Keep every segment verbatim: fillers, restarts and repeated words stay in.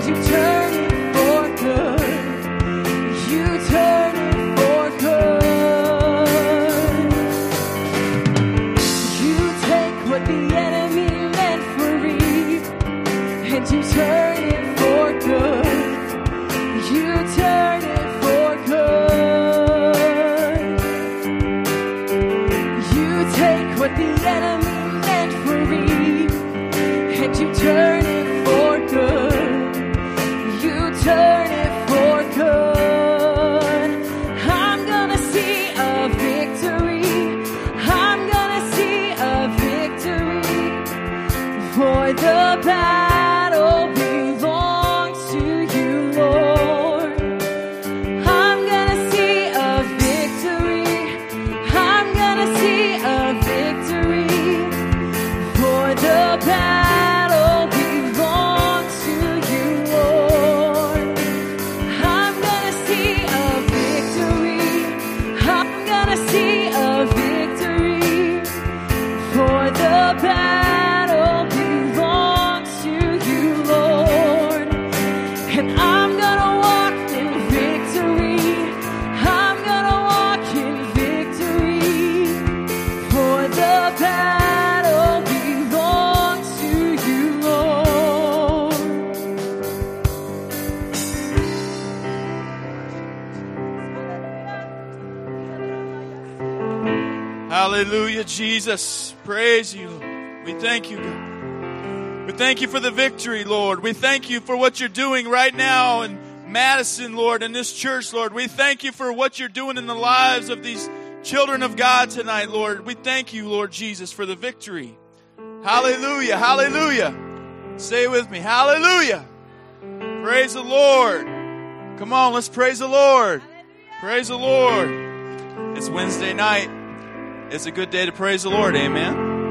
Hallelujah, Jesus. Praise you, Lord. We thank you, God. We thank you for the victory, Lord. We thank you for what you're doing right now in Madison, Lord, in this church, Lord. We thank you for what you're doing in the lives of these children of God tonight, Lord. We thank you, Lord Jesus, for the victory. Hallelujah, hallelujah. Say it with me. Hallelujah. Praise the Lord. Come on, let's praise the Lord. Praise the Lord. It's Wednesday night. It's a good day to praise the Lord. Amen.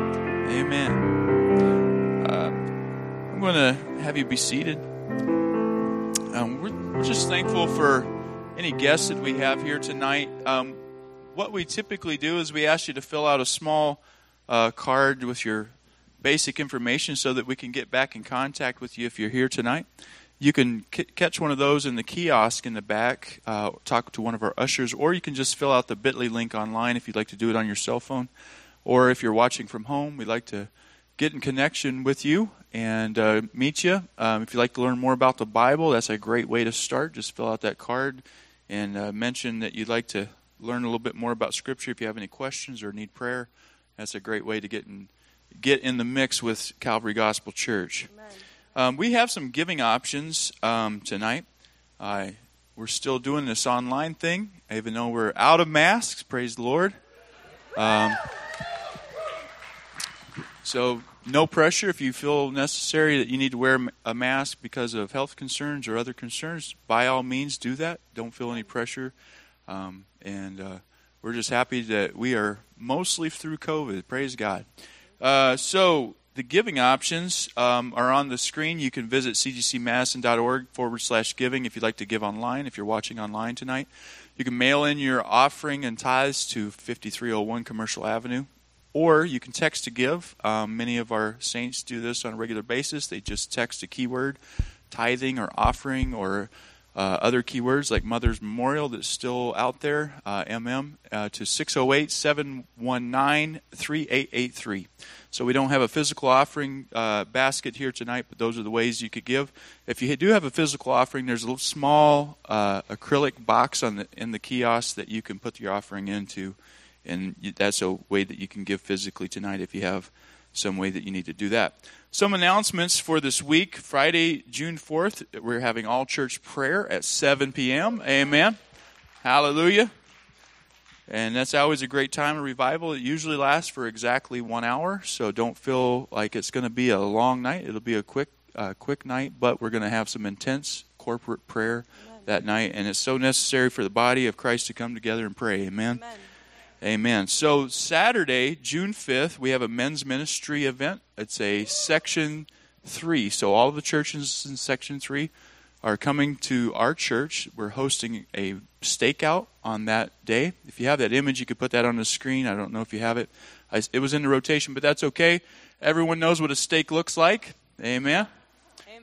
Amen. Uh, I'm going to have you be seated. Um, we're, we're just thankful for any guests that we have here tonight. Um, what we typically do is we ask you to fill out a small uh, card with your basic information so that we can get back in contact with you if you're here tonight. You can c- catch one of those in the kiosk in the back, uh, talk to one of our ushers, or you can just fill out the bit dot l y link online if you'd like to do it on your cell phone. Or if you're watching from home, we'd like to get in connection with you and uh, meet you. Um, if you'd like to learn more about the Bible, that's a great way to start. Just fill out that card and uh, mention that you'd like to learn a little bit more about Scripture. If you have any questions or need prayer, that's a great way to get in, get in the mix with Calvary Gospel Church. Amen. Um, we have some giving options um, tonight. Uh, we're still doing this online thing, even though we're out of masks. Praise the Lord. Um, so no pressure. If you feel necessary that you need to wear a mask because of health concerns or other concerns, by all means do that. Don't feel any pressure. Um, and uh, we're just happy that we are mostly through COVID. Praise God. Uh, so... The giving options um, are on the screen. You can visit c g c madison dot org forward slash giving if you'd like to give online, if you're watching online tonight. You can mail in your offering and tithes to fifty-three oh one Commercial Avenue, or you can text to give. Um, many of our saints do this on a regular basis. They just text a keyword, tithing or offering, or uh, other keywords like Mother's Memorial that's still out there, uh, M M, uh, to six oh eight, seven one nine, three eight eight three. So we don't have a physical offering uh, basket here tonight, but those are the ways you could give. If you do have a physical offering, there's a little small uh, acrylic box on the in the kiosk that you can put your offering into, and you, that's a way that you can give physically tonight if you have some way that you need to do that. Some announcements for this week. Friday, June fourth, we're having all-church prayer at seven p.m. Amen. Hallelujah. And that's always a great time of revival. It usually lasts for exactly one hour, so don't feel like it's going to be a long night. It'll be a quick uh, quick night, but we're going to have some intense corporate prayer Amen. That night. And it's so necessary for the body of Christ to come together and pray. Amen? Amen. Amen. So Saturday, June fifth, we have a men's ministry event. It's a section three. So all of the churches in section three are coming to our church. We're hosting a stakeout on that day. If you have that image, you could put that on the screen. I don't know if you have it. I, it was in the rotation, but that's okay. Everyone knows what a steak looks like. Amen? Amen.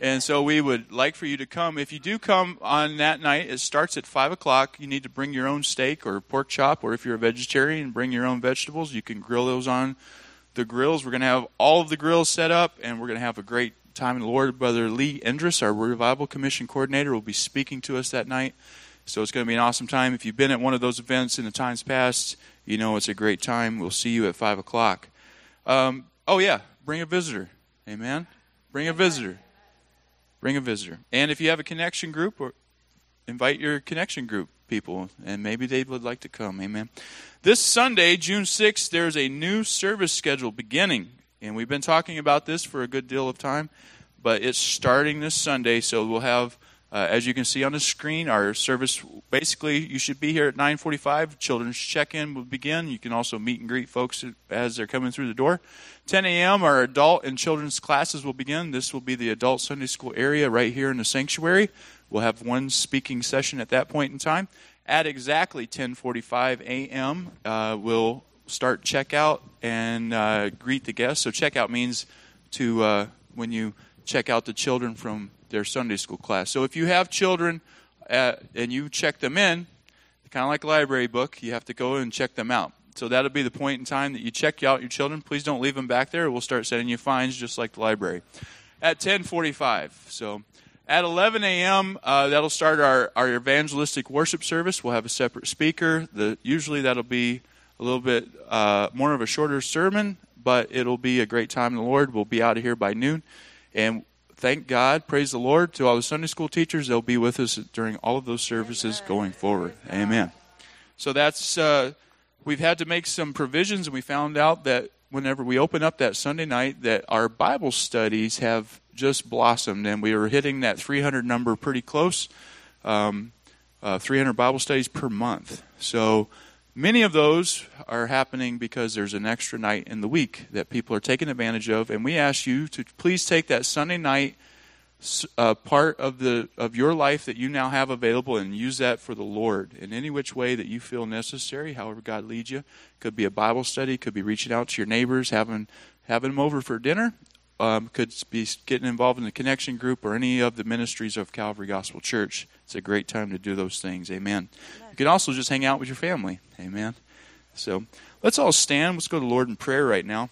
And so we would like for you to come. If you do come on that night, it starts at five o'clock. You need to bring your own steak or pork chop, or if you're a vegetarian, bring your own vegetables. You can grill those on the grills. We're going to have all of the grills set up, and we're going to have a great time in the Lord. Brother Lee Endress, our Revival Commission coordinator, will be speaking to us that night. So it's going to be an awesome time. If you've been at one of those events in the times past, you know it's a great time. We'll see you at five o'clock. Um, oh, yeah, bring a visitor. Amen? Bring a visitor. Bring a visitor. And if you have a connection group, or invite your connection group people, and maybe they would like to come. Amen. This Sunday, June sixth, there's a new service schedule beginning. And we've been talking about this for a good deal of time, but it's starting this Sunday. So we'll have, uh, as you can see on the screen, our service, basically, you should be here at nine forty-five. Children's check-in will begin. You can also meet and greet folks as they're coming through the door. ten a.m., our adult and children's classes will begin. This will be the adult Sunday school area right here in the sanctuary. We'll have one speaking session at that point in time. At exactly ten forty-five a.m., uh, we'll start checkout and uh, greet the guests. So checkout means to uh, when you check out the children from their Sunday school class. So if you have children uh, and you check them in, kind of like a library book, you have to go and check them out. So that'll be the point in time that you check out your children. Please don't leave them back there. We'll start sending you fines just like the library. At ten forty-five. So at eleven a.m., uh, that'll start our, our evangelistic worship service. We'll have a separate speaker. The, usually that'll be a little bit uh, more of a shorter sermon, but it'll be a great time in the Lord. We'll be out of here by noon. And thank God, praise the Lord, to all the Sunday school teachers. They'll be with us during all of those services going forward. Amen. So that's... Uh, We've had to make some provisions, and we found out that whenever we open up that Sunday night, that our Bible studies have just blossomed, and we were hitting that three hundred number pretty close, um, uh, three hundred Bible studies per month. So many of those are happening because there's an extra night in the week that people are taking advantage of, and we ask you to please take that Sunday night Uh, part of the of your life that you now have available and use that for the Lord in any which way that you feel necessary, however God leads you. Could be a Bible study, could be reaching out to your neighbors, having having them over for dinner, um, could be getting involved in the connection group or any of the ministries of Calvary Gospel Church. It's a great time to do those things. Amen. Amen. You can also just hang out with your family. Amen. So let's all stand. Let's go to the Lord in prayer right now.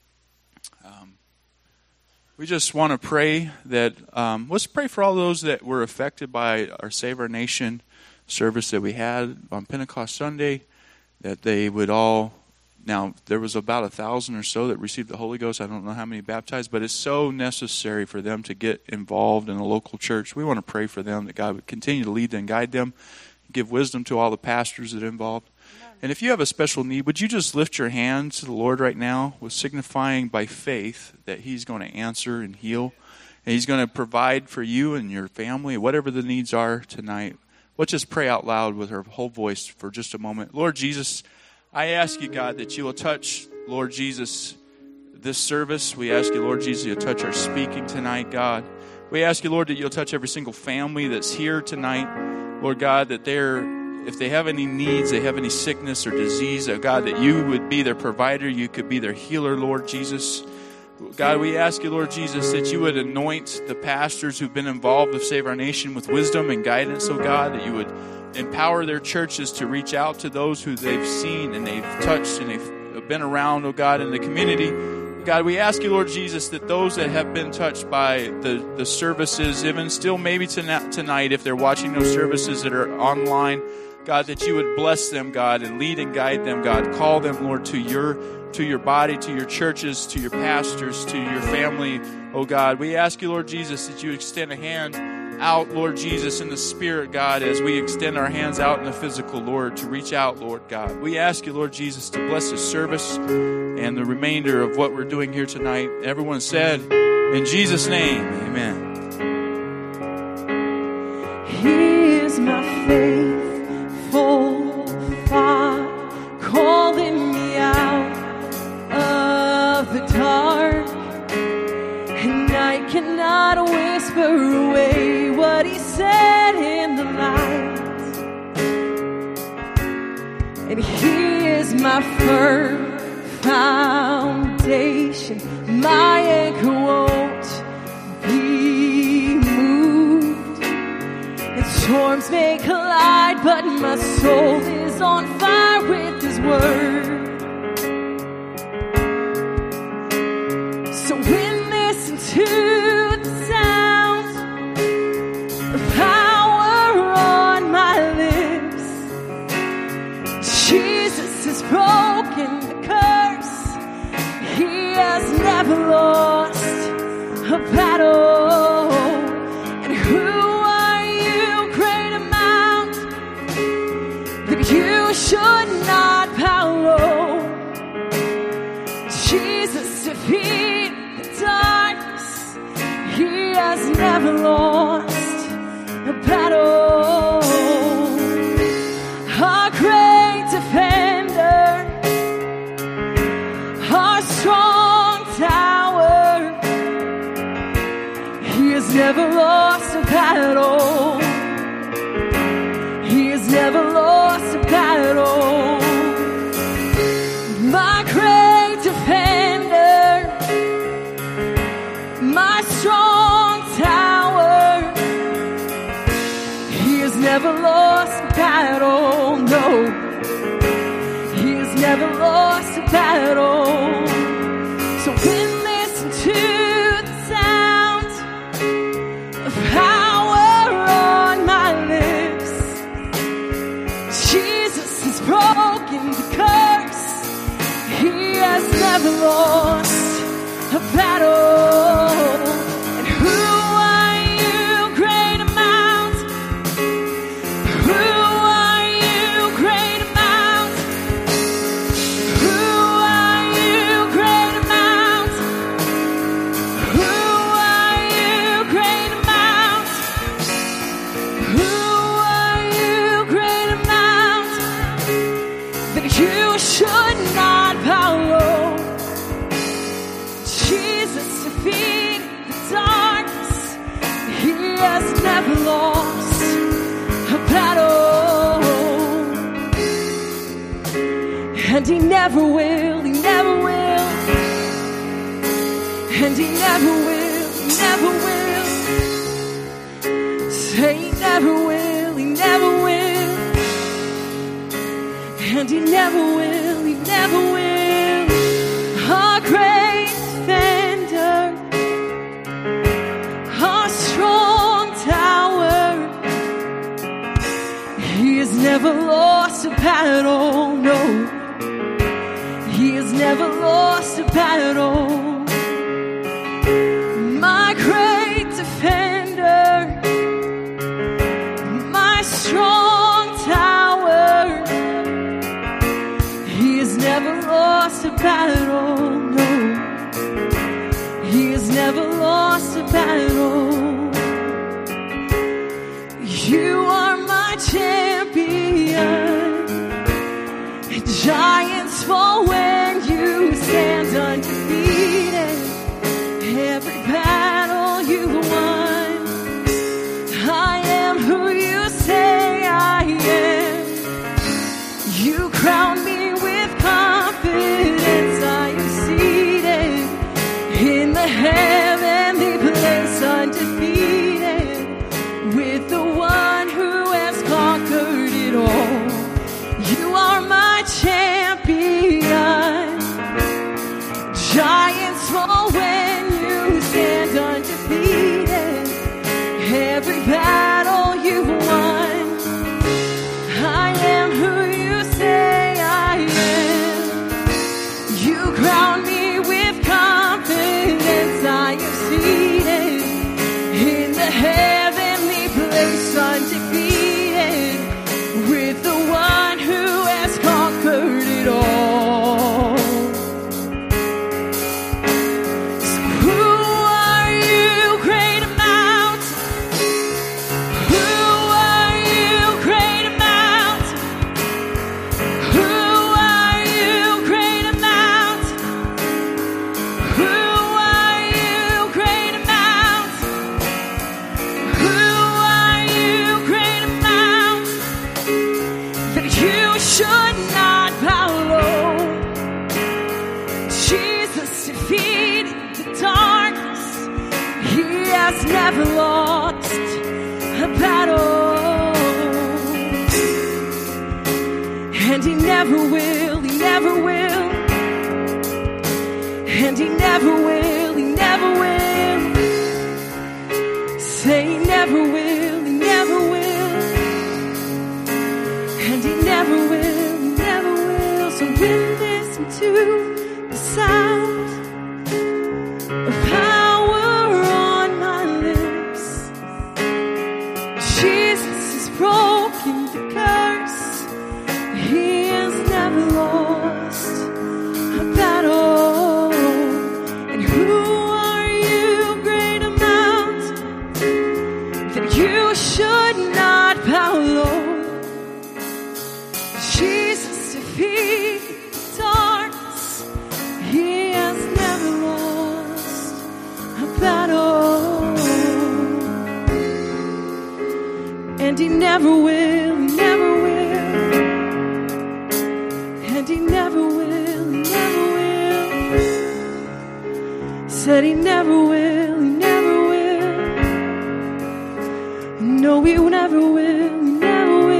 Um, We just want to pray that, um, let's pray for all those that were affected by our Save Our Nation service that we had on Pentecost Sunday, that they would all, now there was about a thousand or so that received the Holy Ghost. I don't know how many baptized, but it's so necessary for them to get involved in a local church. We want to pray for them that God would continue to lead and guide them, give wisdom to all the pastors that are involved. And if you have a special need, would you just lift your hand to the Lord right now with signifying by faith that He's going to answer and heal. And He's going to provide for you and your family, whatever the needs are tonight. Let's just pray out loud with our whole voice for just a moment. Lord Jesus, I ask you, God, that you will touch, Lord Jesus, this service. We ask you, Lord Jesus, you'll touch our speaking tonight, God. We ask you, Lord, that you'll touch every single family that's here tonight. Lord God, that they're if they have any needs, they have any sickness or disease, oh God, that you would be their provider, you could be their healer, Lord Jesus. God, we ask you, Lord Jesus, that you would anoint the pastors who've been involved with Save Our Nation with wisdom and guidance, oh God, that you would empower their churches to reach out to those who they've seen and they've touched and they've been around, oh God, in the community. God, we ask you, Lord Jesus, that those that have been touched by the, the services, even still maybe tonight, if they're watching those services that are online, God, that you would bless them, God, and lead and guide them, God. Call them, Lord, to your to your body, to your churches, to your pastors, to your family, oh God. We ask you, Lord Jesus, that you extend a hand out, Lord Jesus, in the Spirit, God, as we extend our hands out in the physical, Lord, to reach out, Lord God. We ask you, Lord Jesus, to bless this service and the remainder of what we're doing here tonight. Everyone said, in Jesus' name, amen. He is my faithful Father, calling me out of the dark, and I cannot whisper away what He said in the light. And He is my firm foundation, my anchor won't be Storms may collide, but my soul is on fire with His word. So when listen to the sound of power on my lips, Jesus has broken the curse. He has never lost a battle. And who are you, great amount, that you should not bow low? Jesus defeated the darkness. He has never lost a battle. Our great defender, our strong tower, He has never lost a battle. He has never lost a battle. My great defender, my strong tower, He has never lost a battle. No, He has never lost a battle. So when listen to the sound of power on my lips, Jesus has broken the curse. He has never lost a battle. And who are you, great amount? Who are you, great amount? Who are you, great amount? Who are you, great amount? Who are you, great amount, that you should not bow low? Jesus defeated the darkness. He has never lost a battle. And He never will, He never will. And He never will, He never will. Say He never will, He never will. And He never will, He never will. Our great defender, our strong tower, He has never lost a battle. No, He has never lost a battle. My great defender, my strong tower, He has never lost a battle. No, He has never lost a battle. You are my champion. Giants fall when you stand undefeated. Every battle you've won. I am who you say I am. You crown me with confidence. I am seated in the heavenly place, undefeated, with the one who has conquered it all. You are my champion. Giants fall when you stand undefeated. Every battle you've won. I am who you say I am. You crown me with confidence. I am seated in the heavenly place, undefeated, with the one who has conquered it all. So who are you, great amount? Who are you, great amount? Who are you, great amount? Who are you, great amount? Who are you, great amount, that you should not bow low? Jesus defeated the darkness. He has never lost a battle. never will, he never will. And he never will, he never will. Say he never will, he never will. And he never will, he never will. So we listen to the sound of power on my lips. Jesus has broken the curse. He has never lost a battle. And who are you, great amount, that you should not bow low? Jesus defeated the darkness. He has never lost a battle. And he never will, he never will. And he never will, he never will. Said he never will, he never will. No, he never will, he never will.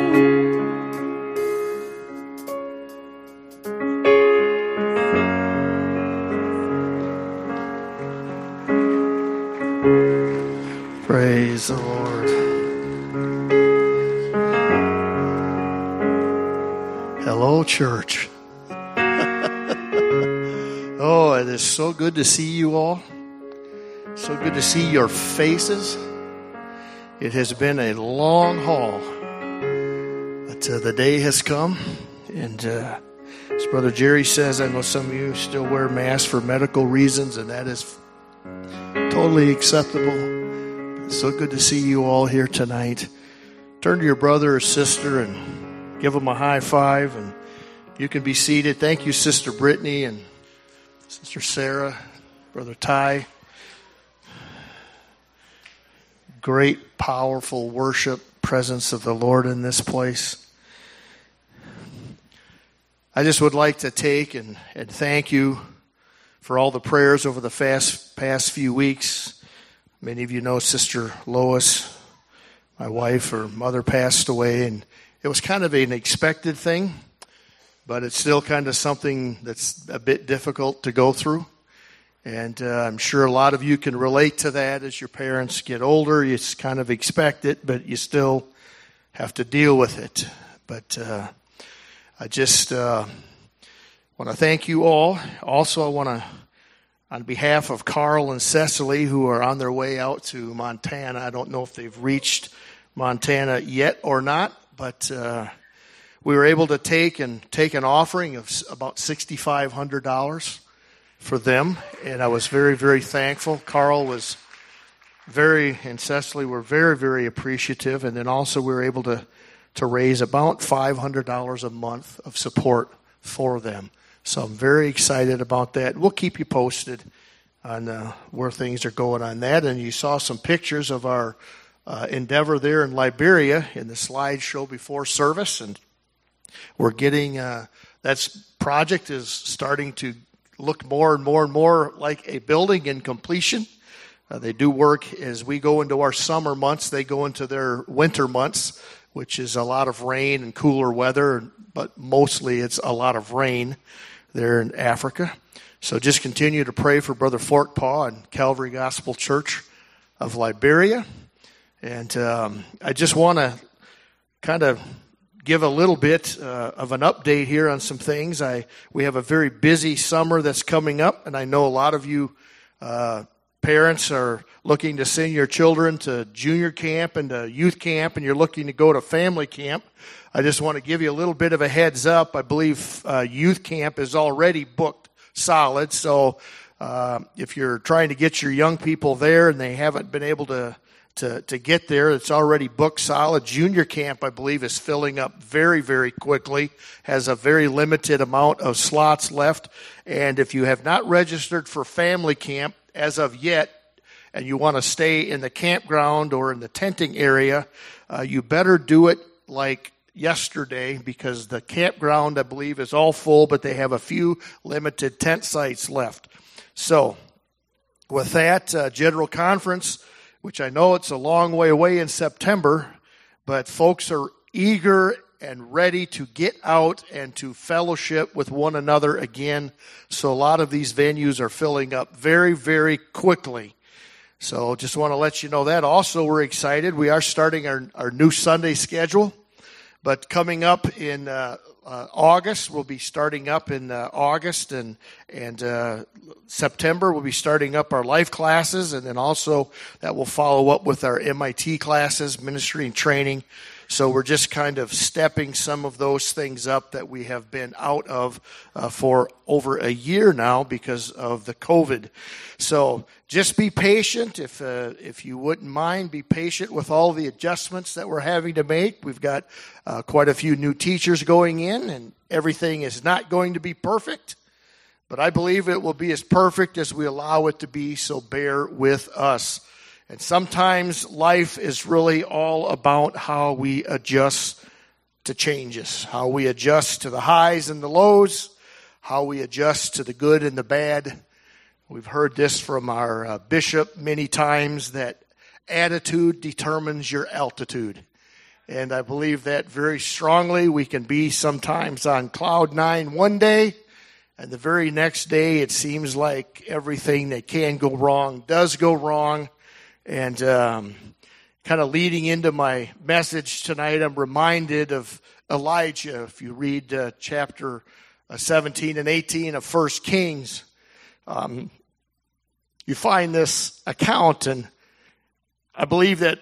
Praise the Lord. Hello, church. Oh, it is so good to see you all. So good to see your faces. It has been a long haul, but uh, the day has come. And uh, as Brother Jerry says, I know some of you still wear masks for medical reasons, and that is totally acceptable. It's so good to see you all here tonight. Turn to your brother or sister and give them a high five, and you can be seated. Thank you, Sister Brittany and Sister Sarah, Brother Ty. Great, powerful worship, presence of the Lord in this place. I just would like to take and, and thank you for all the prayers over the fast, past few weeks. Many of you know Sister Lois, my wife, her mother passed away, and it was kind of an expected thing, but it's still kind of something that's a bit difficult to go through. And uh, I'm sure a lot of you can relate to that. As your parents get older, you kind of expect it, but you still have to deal with it. But uh, I just uh, want to thank you all. Also, I want to, on behalf of Carl and Cecily, who are on their way out to Montana, I don't know if they've reached Montana yet or not, but uh, we were able to take and take an offering of about six thousand five hundred dollars for them, and I was very, very thankful. Carl was very, and Cecily were very, very appreciative, and then also we were able to, to raise about five hundred dollars a month of support for them. So I'm very excited about that. We'll keep you posted on uh, where things are going on that, and you saw some pictures of our uh, endeavor there in Liberia in the slideshow before service, and we're getting, uh, that project is starting to look more and more and more like a building in completion. Uh, they do work as we go into our summer months. They go into their winter months, which is a lot of rain and cooler weather, but mostly it's a lot of rain there in Africa. So just continue to pray for Brother Forkpaw and Calvary Gospel Church of Liberia. And um, I just want to kind of give a little bit uh, of an update here on some things. I we have a very busy summer that's coming up, and I know a lot of you uh, parents are looking to send your children to junior camp and to youth camp, and you're looking to go to family camp. I just want to give you a little bit of a heads up. I believe uh, youth camp is already booked solid, so uh, if you're trying to get your young people there and they haven't been able to To, to get there, it's already booked solid. Junior camp, I believe, is filling up very, very quickly, has a very limited amount of slots left. And if you have not registered for family camp as of yet, and you want to stay in the campground or in the tenting area, uh, you better do it like yesterday, because the campground, I believe, is all full, but they have a few limited tent sites left. So, with that, uh, General Conference, which I know it's a long way away in September, but folks are eager and ready to get out and to fellowship with one another again. So a lot of these venues are filling up very, very quickly. So just want to let you know that. Also, we're excited. We are starting our, our new Sunday schedule. But coming up in uh, uh, August, we'll be starting up in uh, August, and and uh, September we'll be starting up our life classes, and then also that will follow up with our M I T classes, ministry and training. So we're just kind of stepping some of those things up that we have been out of uh, for over a year now because of the COVID. So just be patient. If uh, if you wouldn't mind, be patient with all the adjustments that we're having to make. We've got uh, quite a few new teachers going in, and everything is not going to be perfect. But I believe it will be as perfect as we allow it to be, so bear with us. And sometimes life is really all about how we adjust to changes, how we adjust to the highs and the lows, how we adjust to the good and the bad. We've heard this from our uh, bishop many times, that attitude determines your altitude. And I believe that very strongly. We can be sometimes on cloud nine one day, and the very next day it seems like everything that can go wrong does go wrong. And um, kind of leading into my message tonight, I'm reminded of Elijah. If you read uh, chapter uh, seventeen and eighteen of First Kings, um, you find this account, and I believe that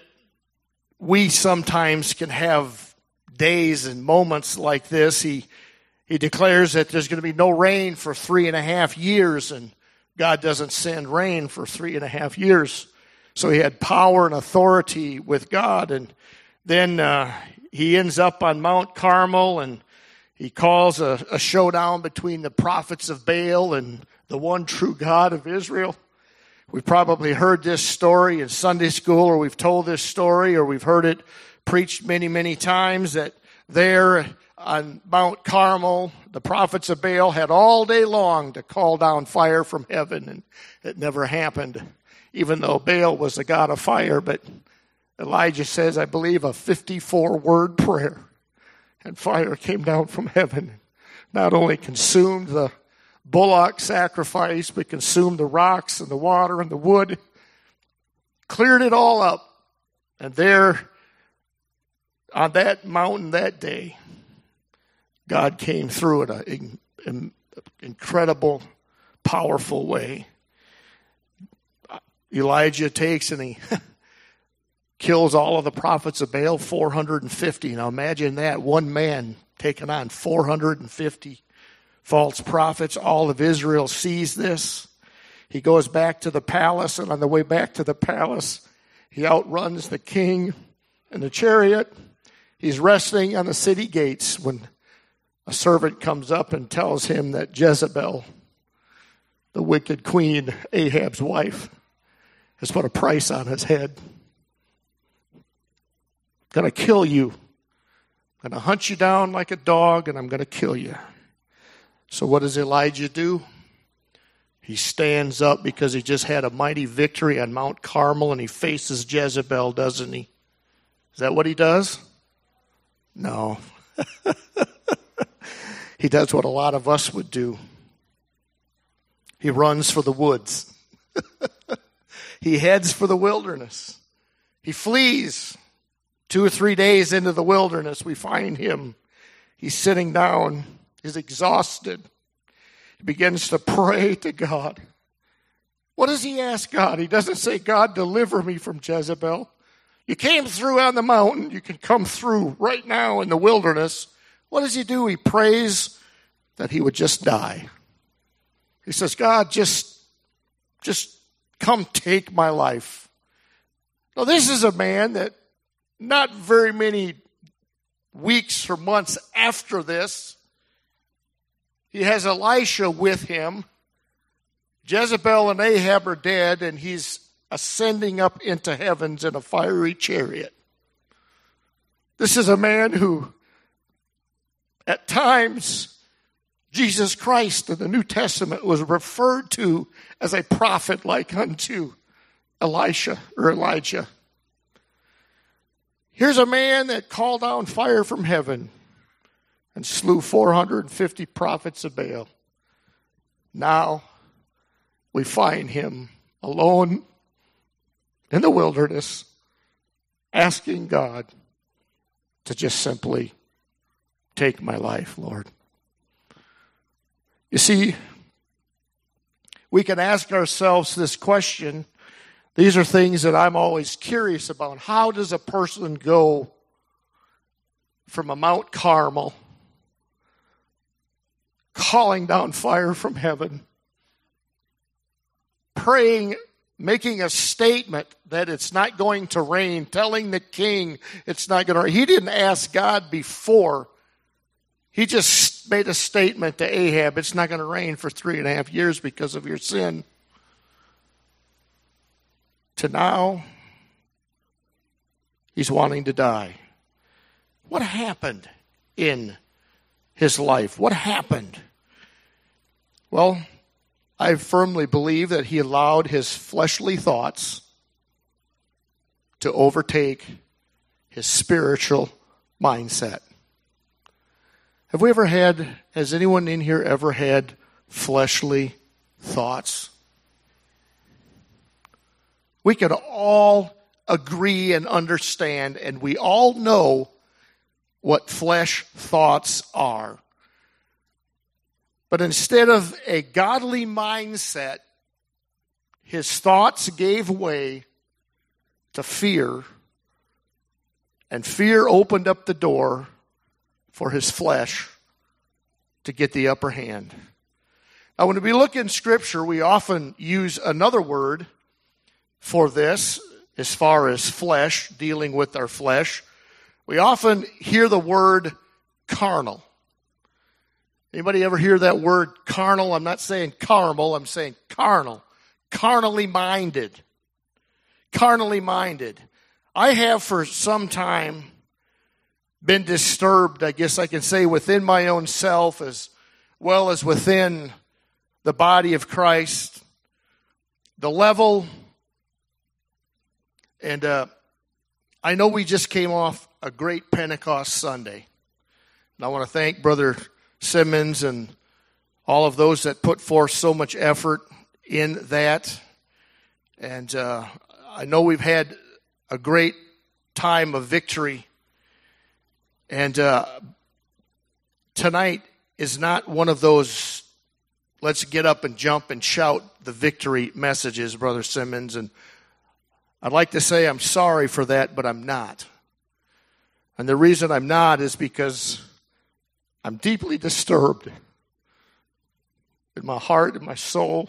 we sometimes can have days and moments like this. He he declares that there's going to be no rain for three and a half years, and God doesn't send rain for three and a half years. So he had power and authority with God, and then uh, he ends up on Mount Carmel, and he calls a, a showdown between the prophets of Baal and the one true God of Israel. We've probably heard this story in Sunday school, or we've told this story, or we've heard it preached many, many times, that there on Mount Carmel, the prophets of Baal had all day long to call down fire from heaven, and it never happened. Even though Baal was the god of fire, but Elijah says, I believe, a fifty-four word prayer, and fire came down from heaven. Not only consumed the bullock sacrifice, but consumed the rocks and the water and the wood, cleared it all up. And there, on that mountain that day, God came through in an incredible, powerful way. Elijah takes and he kills all of the prophets of Baal, four hundred fifty. Now imagine that, one man taking on four hundred fifty false prophets. All of Israel sees this. He goes back to the palace, and on the way back to the palace, he outruns the king in the chariot. He's resting on the city gates when a servant comes up and tells him that Jezebel, the wicked queen, Ahab's wife, has put a price on his head. Going to kill you. Going to hunt you down like a dog, and I'm going to kill you. So what does Elijah do? He stands up because he just had a mighty victory on Mount Carmel, and he faces Jezebel, doesn't he? Is that what he does? No. He does what a lot of us would do. He runs for the woods. He heads for the wilderness. He flees. Two or three days into the wilderness, we find him. He's sitting down. He's exhausted. He begins to pray to God. What does he ask God? He doesn't say, God, deliver me from Jezebel. You came through on the mountain. You can come through right now in the wilderness. What does he do? He prays that he would just die. He says, God, just, just come take my life. Now, this is a man that not very many weeks or months after this, he has Elisha with him. Jezebel and Ahab are dead, and he's ascending up into heavens in a fiery chariot. This is a man who, at times, Jesus Christ in the New Testament was referred to as a prophet like unto Elisha or Elijah. Here's a man that called down fire from heaven. and slew four hundred fifty prophets of Baal. Now we find him alone in the wilderness, asking God to just simply take my life, Lord. You see, we can ask ourselves this question. These are things that I'm always curious about. How does a person go from a Mount Carmel, calling down fire from heaven, praying, making a statement that it's not going to rain, telling the king it's not going to rain? He didn't ask God before. He just made a statement to Ahab, it's not going to rain for three and a half years because of your sin. To now, he's wanting to die. What happened in his life? What happened? Well, I firmly believe that he allowed his fleshly thoughts to overtake his spiritual mindset. Have we ever had, has anyone in here ever had fleshly thoughts? We can all agree and understand, and we all know what flesh thoughts are. But instead of a godly mindset, his thoughts gave way to fear, and fear opened up the door for his flesh to get the upper hand. Now, when we look in Scripture, we often use another word for this as far as flesh, dealing with our flesh. We often hear the word carnal. Anybody ever hear that word carnal? I'm not saying caramel, I'm saying carnal. Carnally minded. Carnally minded. I have for some time been disturbed, I guess I can say, within my own self as well as within the body of Christ. The level, and uh, I know we just came off a great Pentecost Sunday. And I want to thank Brother Simmons and all of those that put forth so much effort in that. And uh, I know we've had a great time of victory. And uh, tonight is not one of those let's get up and jump and shout the victory messages, Brother Simmons. And I'd like to say I'm sorry for that, but I'm not. And the reason I'm not is because I'm deeply disturbed in my heart and my soul.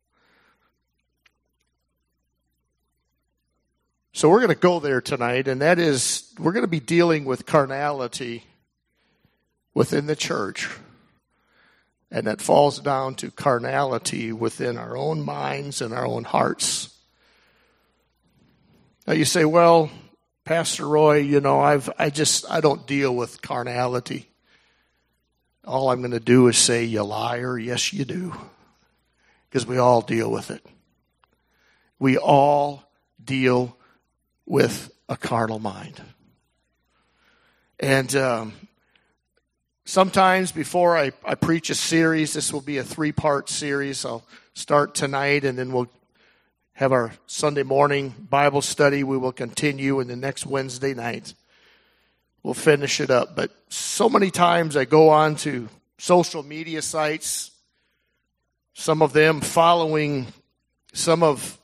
So we're going to go there tonight, and that is, we're going to be dealing with carnality within the church. And that falls down to carnality within our own minds and our own hearts. Now you say, well, Pastor Roy, you know, I've I just I don't deal with carnality. All I'm going to do is say, you liar, yes you do. Because we all deal with it. We all deal with a carnal mind. And um, sometimes before I, I preach a series, this will be a three-part series. I'll start tonight, and then we'll have our Sunday morning Bible study. We will continue, and the next Wednesday night we'll finish it up. But so many times I go on to social media sites, some of them following some of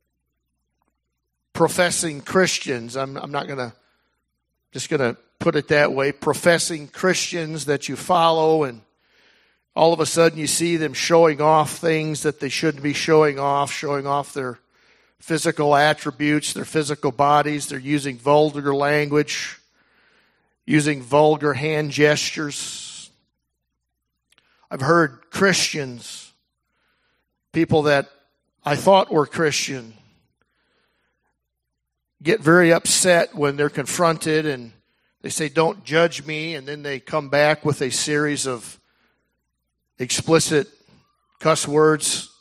professing Christians. I'm, I'm not going to, just going to put it that way, professing Christians that you follow, and all of a sudden you see them showing off things that they shouldn't be showing off, showing off their physical attributes, their physical bodies. They're using vulgar language, using vulgar hand gestures. I've heard Christians, people that I thought were Christian, get very upset when they're confronted and they say, don't judge me, and then they come back with a series of explicit cuss words,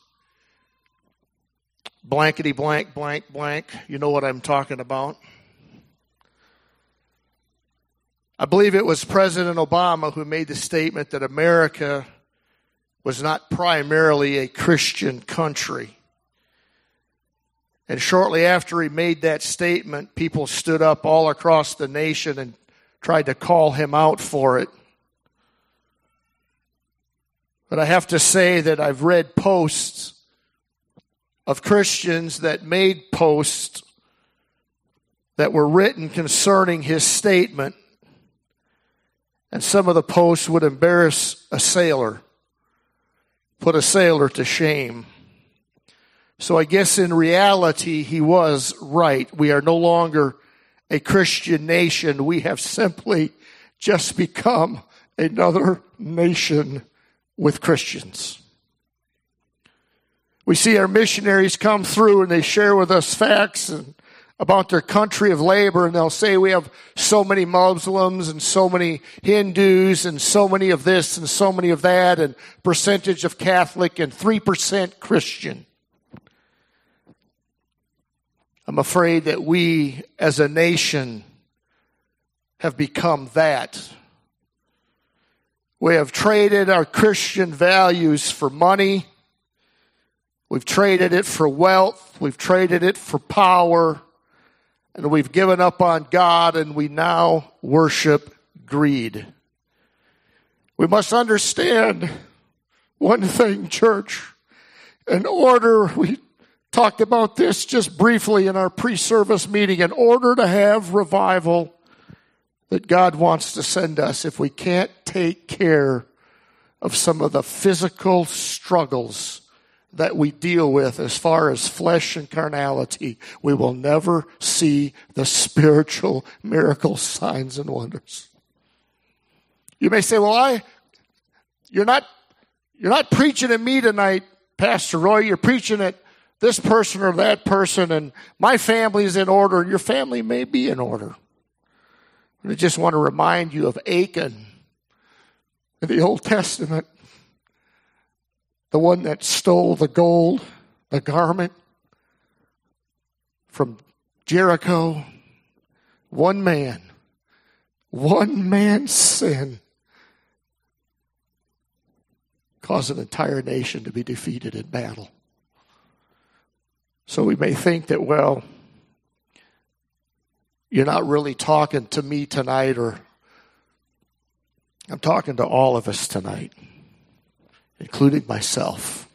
blankety blank, blank, blank. You know what I'm talking about. I believe it was President Obama who made the statement that America was not primarily a Christian country. And shortly after he made that statement, people stood up all across the nation and tried to call him out for it. But I have to say that I've read posts of Christians that made posts that were written concerning his statement, and some of the posts would embarrass a sailor, put a sailor to shame. So I guess in reality, he was right. We are no longer a Christian nation. We have simply just become another nation with Christians. We see our missionaries come through and they share with us facts and about their country of labor, and they'll say we have so many Muslims and so many Hindus and so many of this and so many of that, and percentage of Catholic and three percent Christian. I'm afraid that we as a nation have become that. We have traded our Christian values for money. We've traded it for wealth. We've traded it for power. And we've given up on God, and we now worship greed. We must understand one thing, church. In order, we talked about this just briefly in our pre-service meeting, in order to have revival that God wants to send us, if we can't take care of some of the physical struggles that we deal with as far as flesh and carnality, we will never see the spiritual miracle signs and wonders. You may say, well, I, you're not, you're not preaching at me tonight, Pastor Roy. You're preaching at this person or that person, and my family's in order, and your family may be in order. I just want to remind you of Achan in the Old Testament. The one that stole the gold, the garment from Jericho. One man, one man's sin caused an entire nation to be defeated in battle. So we may think that, well, you're not really talking to me tonight, or I'm talking to all of us tonight, including myself.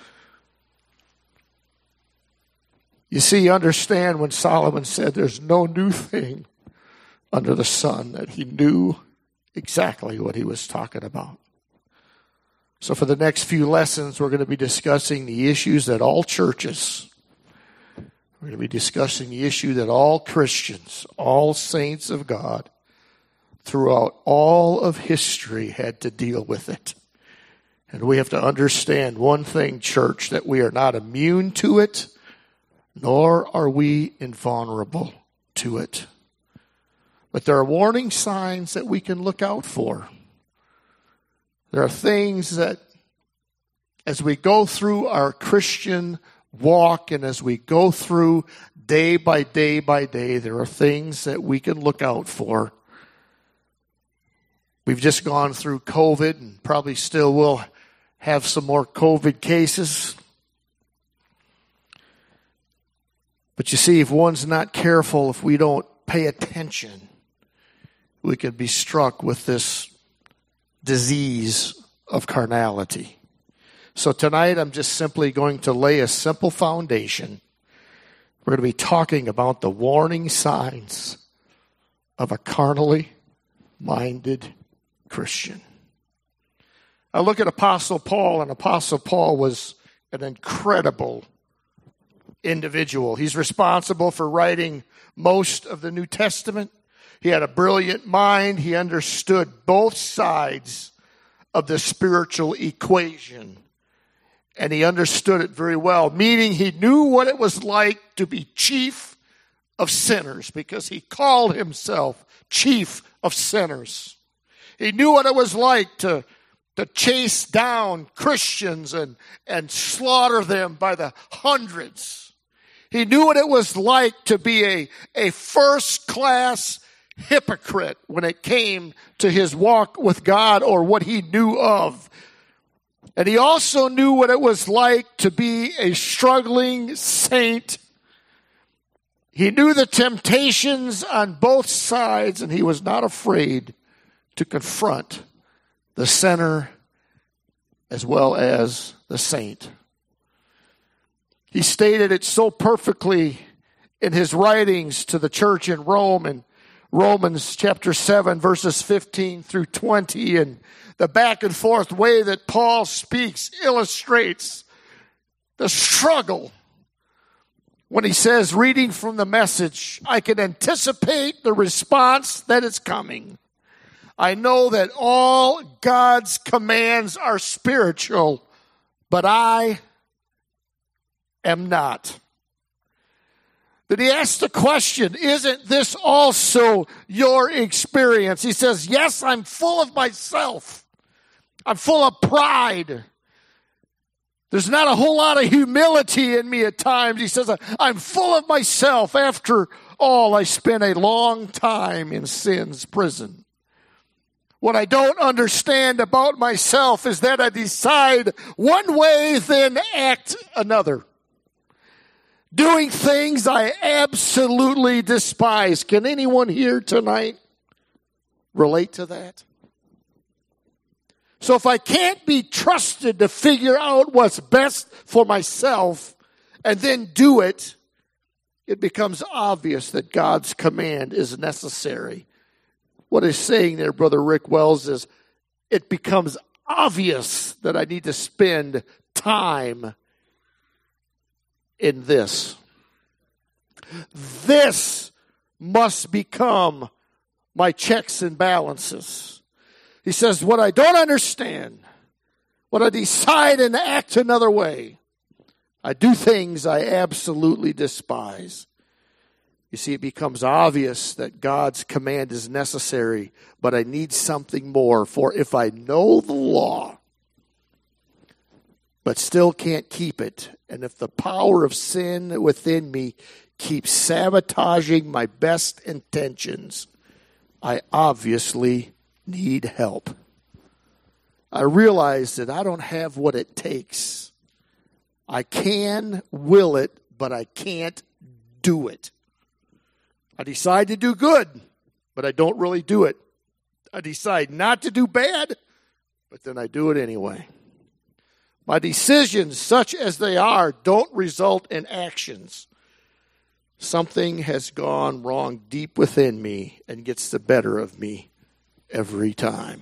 You see, understand when Solomon said there's no new thing under the sun, that he knew exactly what he was talking about. So for the next few lessons, we're going to be discussing the issues that all churches, we're going to be discussing the issue that all Christians, all saints of God, throughout all of history had to deal with it. And we have to understand one thing, church, that we are not immune to it, nor are we invulnerable to it. But there are warning signs that we can look out for. There are things that, as we go through our Christian walk and as we go through day by day by day, there are things that we can look out for. We've just gone through COVID and probably still will have some more COVID cases. But you see, if one's not careful, if we don't pay attention, we could be struck with this disease of carnality. So tonight I'm just simply going to lay a simple foundation. We're going to be talking about the warning signs of a carnally minded Christian. I look at Apostle Paul, and Apostle Paul was an incredible individual. He's responsible for writing most of the New Testament. He had a brilliant mind. He understood both sides of the spiritual equation, and he understood it very well, meaning he knew what it was like to be chief of sinners, because he called himself chief of sinners. He knew what it was like to to chase down Christians and, and slaughter them by the hundreds. He knew what it was like to be a, a first-class hypocrite when it came to his walk with God or what he knew of. And he also knew what it was like to be a struggling saint. He knew the temptations on both sides, and he was not afraid to confront the sinner as well as the saint. He stated it so perfectly in his writings to the church in Rome in Romans chapter seven, verses fifteen through twenty, and the back and forth way that Paul speaks illustrates the struggle. When he says, reading from the Message, I can anticipate the response that is coming. I know that all God's commands are spiritual, but I am not. Then he asks the question, isn't this also your experience? He says, yes, I'm full of myself. I'm full of pride. There's not a whole lot of humility in me at times. He says, I'm full of myself. After all, I spent a long time in sin's prison. What I don't understand about myself is that I decide one way, then act another. Doing things I absolutely despise. Can anyone here tonight relate to that? So if I can't be trusted to figure out what's best for myself and then do it, it becomes obvious that God's command is necessary. What he's saying there, Brother Rick Wells, is it becomes obvious that I need to spend time in this. This must become my checks and balances. He says, what I don't understand, what I decide and act another way, I do things I absolutely despise. You see, it becomes obvious that God's command is necessary, but I need something more. For if I know the law, but still can't keep it, and if the power of sin within me keeps sabotaging my best intentions, I obviously need help. I realize that I don't have what it takes. I can will it, but I can't do it. I decide to do good, but I don't really do it. I decide not to do bad, but then I do it anyway. My decisions, such as they are, don't result in actions. Something has gone wrong deep within me and gets the better of me every time.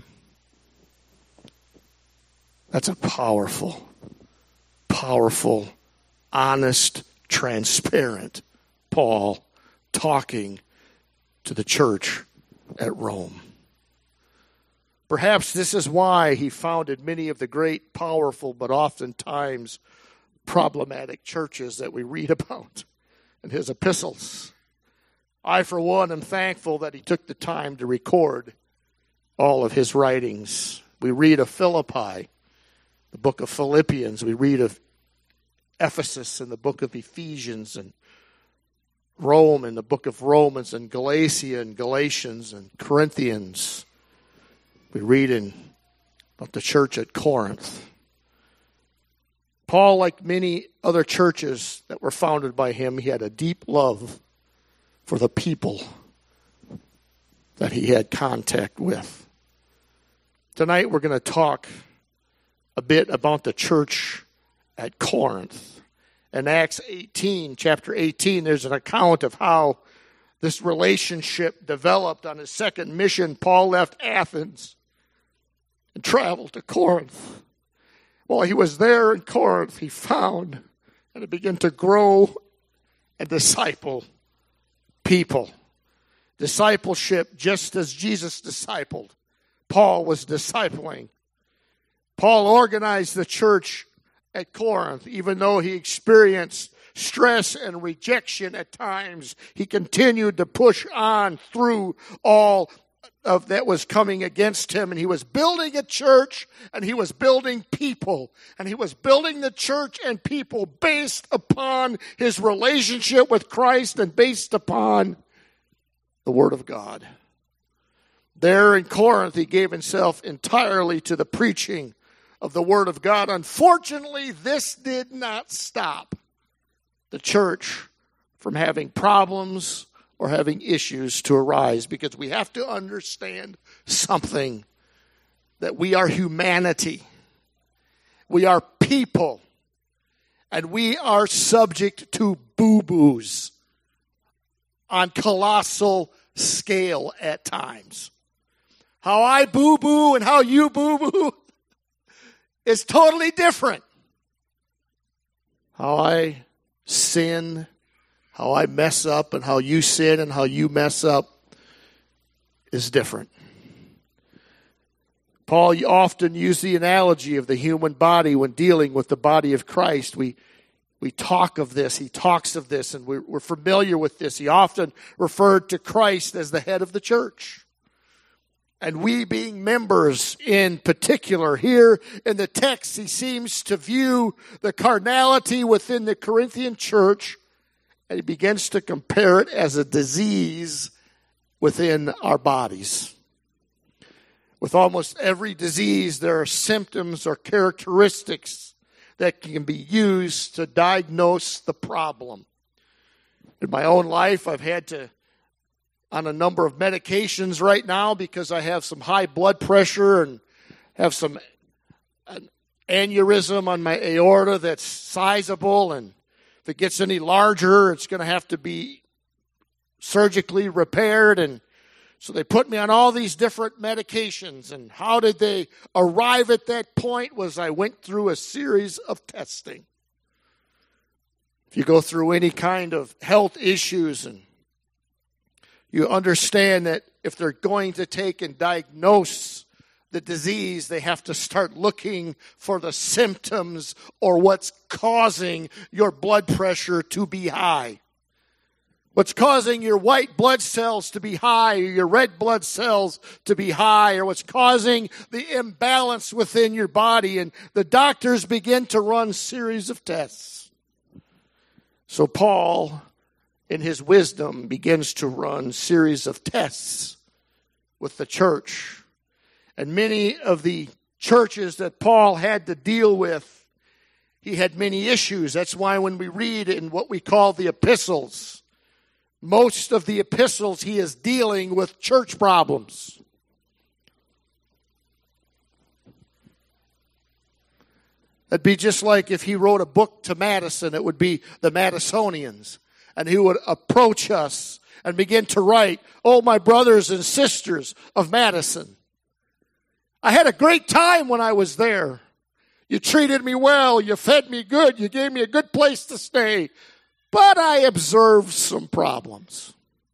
That's a powerful, powerful, honest, transparent Paul talking to the church at Rome. Perhaps this is why he founded many of the great, powerful, but oftentimes problematic churches that we read about in his epistles. I, for one, am thankful that he took the time to record all of his writings. We read of Philippi, the book of Philippians. We read of Ephesus in the book of Ephesians, and Rome in the book of Romans, and Galatia and Galatians and Corinthians. We read in about the church at Corinth. Paul, like many other churches that were founded by him, he had a deep love for the people that he had contact with. Tonight we're going to talk a bit about the church at Corinth. In Acts eighteen, chapter eighteen, there's an account of how this relationship developed. On his second mission, Paul left Athens and traveled to Corinth. While he was there in Corinth, he found and it began to grow and disciple people. Discipleship, just as Jesus discipled, Paul was discipling. Paul organized the church at Corinth. Even though he experienced stress and rejection at times, he continued to push on through all of that was coming against him. And he was building a church, and he was building people. And he was building the church and people based upon his relationship with Christ and based upon the Word of God. There in Corinth, he gave himself entirely to the preaching of the Word of God. Unfortunately, this did not stop the church from having problems or having issues to arise, because we have to understand something, that we are humanity. We are people. And we are subject to boo-boos on colossal scale at times. How I boo-boo and how you boo-boo is totally different. How I sin, how I mess up, and how you sin and how you mess up is different. Paul often used the analogy of the human body when dealing with the body of Christ. We we talk of this. He talks of this, and we're, we're familiar with this. He often referred to Christ as the head of the church. And we being members in particular, here in the text, he seems to view the carnality within the Corinthian church, and he begins to compare it as a disease within our bodies. With almost every disease, there are symptoms or characteristics that can be used to diagnose the problem. In my own life, I've had to, on a number of medications right now, because I have some high blood pressure and have some an aneurysm on my aorta that's sizable, and if it gets any larger, it's going to have to be surgically repaired. And so they put me on all these different medications. And how did they arrive at that point? Was I went through a series of testing. If you go through any kind of health issues, and you understand that if they're going to take and diagnose the disease, they have to start looking for the symptoms or what's causing your blood pressure to be high. What's causing your white blood cells to be high, or your red blood cells to be high, or what's causing the imbalance within your body. And the doctors begin to run series of tests. So Paul, in his wisdom, begins to run series of tests with the church. And many of the churches that Paul had to deal with, he had many issues. That's why when we read in what we call the epistles, most of the epistles, he is dealing with church problems. It'd be just like if he wrote a book to Madison, it would be the Madisonians. And he would approach us and begin to write, "Oh, my brothers and sisters of Madison, I had a great time when I was there. You treated me well, you fed me good, you gave me a good place to stay. But I observed some problems."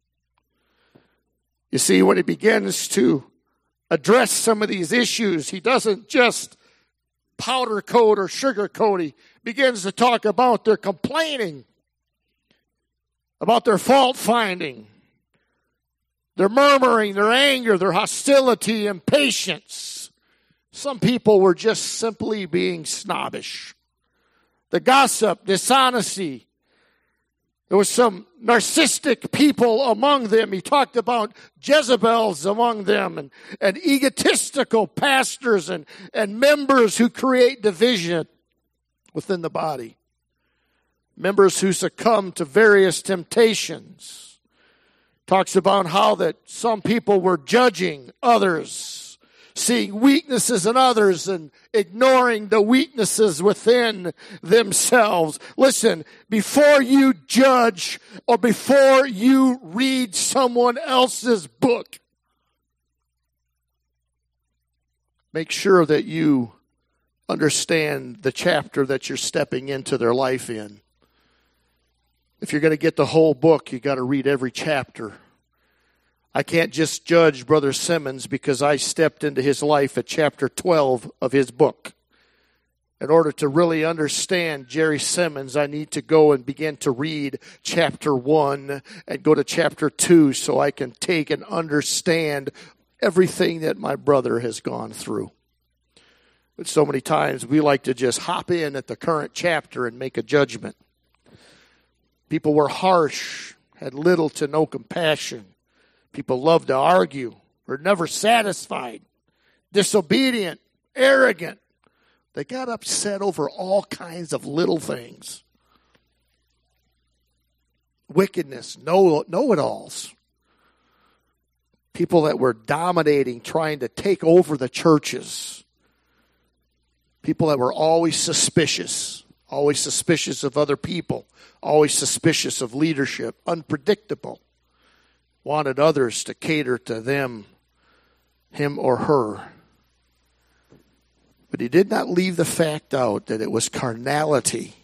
You see, when he begins to address some of these issues, he doesn't just powder coat or sugar coat. He begins to talk about their complaining, about their fault finding, their murmuring, their anger, their hostility, impatience. Some people were just simply being snobbish. The gossip, dishonesty. There was some narcissistic people among them. He talked about Jezebels among them, and, and egotistical pastors and, and members who create division within the body. Members who succumb to various temptations. Talks about how that some people were judging others, seeing weaknesses in others and ignoring the weaknesses within themselves. Listen, before you judge or before you read someone else's book, make sure that you understand the chapter that you're stepping into their life in. If you're going to get the whole book, you got to read every chapter. I can't just judge Brother Simmons because I stepped into his life at chapter twelve of his book. In order to really understand Jerry Simmons, I need to go and begin to read chapter one and go to chapter two so I can take and understand everything that my brother has gone through. But so many times we like to just hop in at the current chapter and make a judgment. People were harsh, had little to no compassion. People loved to argue. were never satisfied, disobedient, arrogant. They got upset over all kinds of little things. Wickedness, know, know-it-alls. People that were dominating, trying to take over the churches. People that were always suspicious, always suspicious of other people, always suspicious of leadership, unpredictable. Wanted others to cater to them, him or her. But he did not leave the fact out that it was carnality.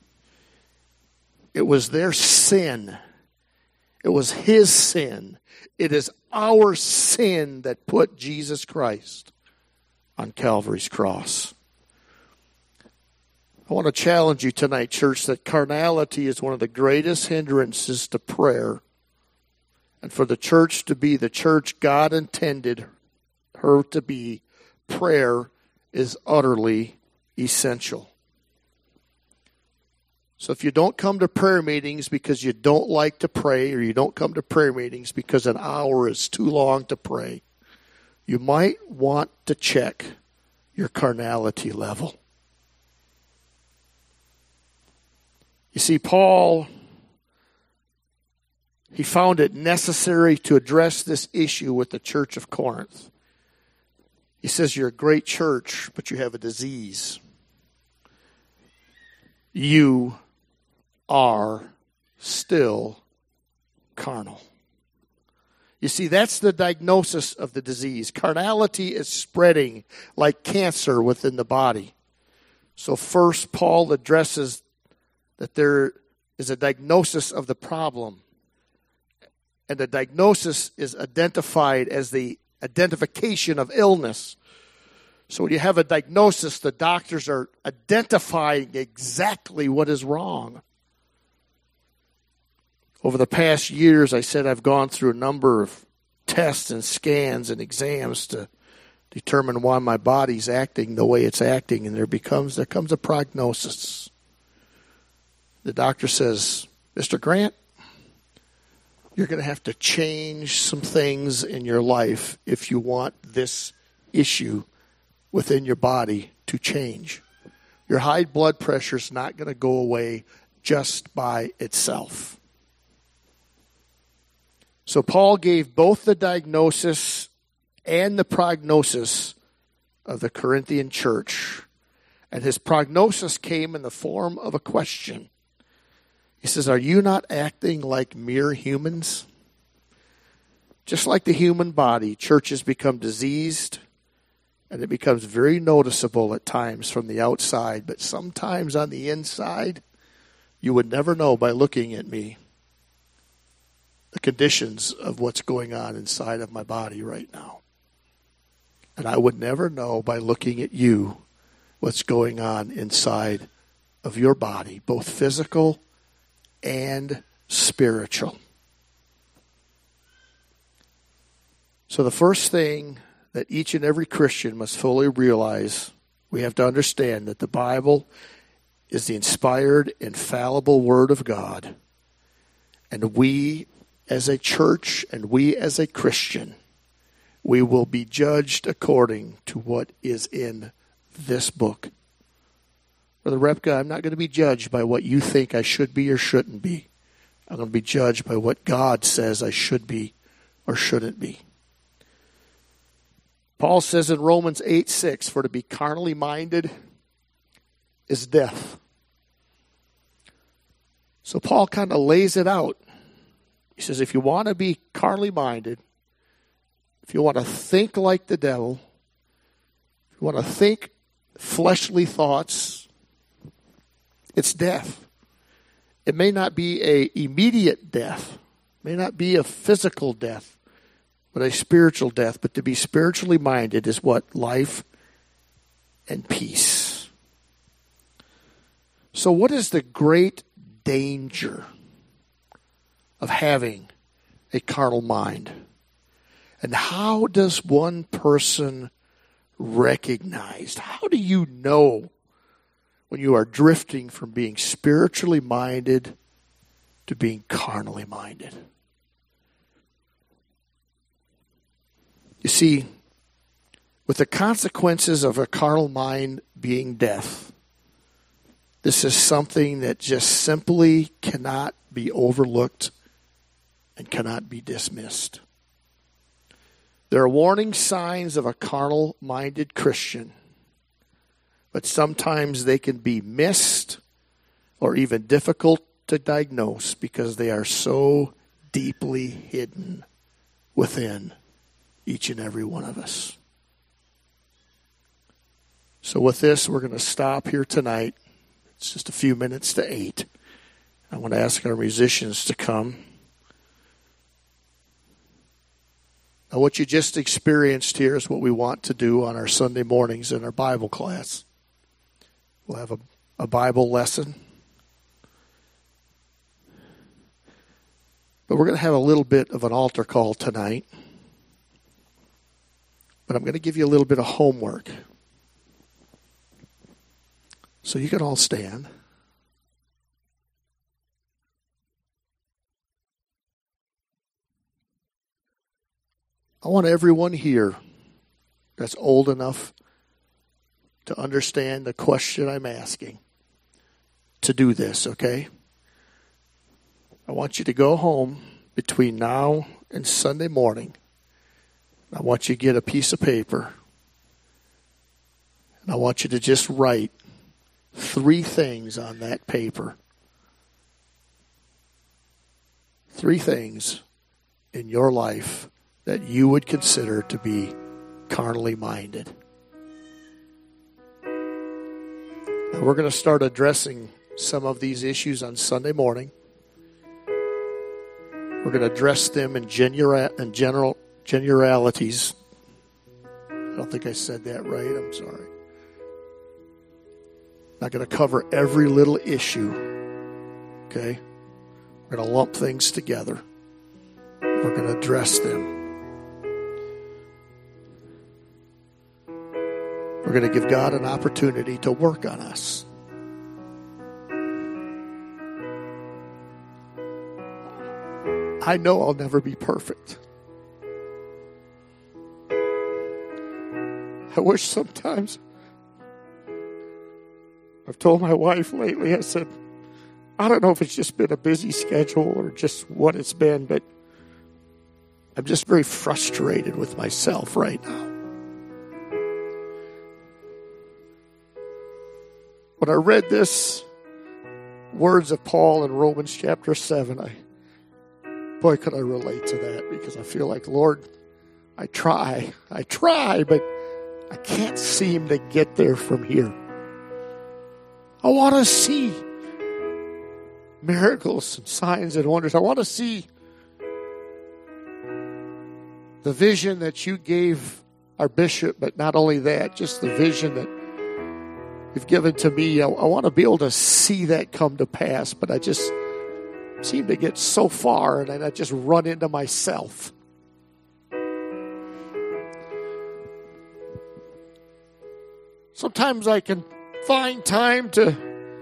It was their sin. It was his sin. It is our sin that put Jesus Christ on Calvary's cross. I want to challenge you tonight, church, that carnality is one of the greatest hindrances to prayer. And for the church to be the church God intended her to be, prayer is utterly essential. So if you don't come to prayer meetings because you don't like to pray, or you don't come to prayer meetings because an hour is too long to pray, you might want to check your carnality level. You see, Paul, he found it necessary to address this issue with the church of Corinth. He says, you're a great church, but you have a disease. You are still carnal. You see, that's the diagnosis of the disease. Carnality is spreading like cancer within the body. So first, Paul addresses that there is a diagnosis of the problem. And the diagnosis is identified as the identification of illness. So when you have a diagnosis, the doctors are identifying exactly what is wrong. Over the past years, I said I've gone through a number of tests and scans and exams to determine why my body's acting the way it's acting, and there becomes there comes a prognosis. The doctor says, Mister Grant, you're going to have to change some things in your life if you want this issue within your body to change. Your high blood pressure is not going to go away just by itself. So Paul gave both the diagnosis and the prognosis of the Corinthian church. And his prognosis came in the form of a question. He says, are you not acting like mere humans? Just like the human body, churches become diseased, and it becomes very noticeable at times from the outside. But sometimes on the inside, you would never know by looking at me the conditions of what's going on inside of my body right now. And I would never know by looking at you what's going on inside of your body, both physical and spiritual. So the first thing that each and every Christian must fully realize, we have to understand that the Bible is the inspired, infallible Word of God. And we as a church and we as a Christian, we will be judged according to what is in this book. Brother Repka, I'm not going to be judged by what you think I should be or shouldn't be. I'm going to be judged by what God says I should be or shouldn't be. Paul says in Romans eight six, for to be carnally minded is death. So Paul kind of lays it out. He says if you want to be carnally minded, if you want to think like the devil, if you want to think fleshly thoughts, it's death. It may not be an immediate death. It may not be a physical death, but a spiritual death. But to be spiritually minded is what? Life and peace. So what is the great danger of having a carnal mind? And how does one person recognize? How do you know when you are drifting from being spiritually minded to being carnally minded? You see, with the consequences of a carnal mind being death, this is something that just simply cannot be overlooked and cannot be dismissed. There are warning signs of a carnal-minded Christian, but sometimes they can be missed or even difficult to diagnose because they are so deeply hidden within each and every one of us. So with this, we're going to stop here tonight. It's just a few minutes to eight. I want to ask our musicians to come. Now, what you just experienced here is what we want to do on our Sunday mornings in our Bible class. We'll have a, a Bible lesson. But we're going to have a little bit of an altar call tonight. But I'm going to give you a little bit of homework. So you can all stand. I want everyone here that's old enough to understand the question I'm asking to do this, okay? I want you to go home between now and Sunday morning. I want you to get a piece of paper. And I want you to just write three things on that paper. Three things in your life that you would consider to be carnally minded. Now we're going to start addressing some of these issues on Sunday morning. We're going to address them in, genera- in general generalities. I don't think I said that right. I'm sorry. Not going to cover every little issue. Okay? We're going to lump things together. We're going to address them. We're going to give God an opportunity to work on us. I know I'll never be perfect. I wish sometimes, I've told my wife lately, I said, I don't know if it's just been a busy schedule or just what it's been, but I'm just very frustrated with myself right now. When I read this words of Paul in Romans chapter seven, I, boy, could I relate to that, because I feel like, Lord, I try, I try, but I can't seem to get there from here. I want to see miracles and signs and wonders. I want to see the vision that you gave our bishop, but not only that, just the vision that you've given to me. I, I want to be able to see that come to pass, but I just seem to get so far and then I just run into myself. Sometimes I can find time to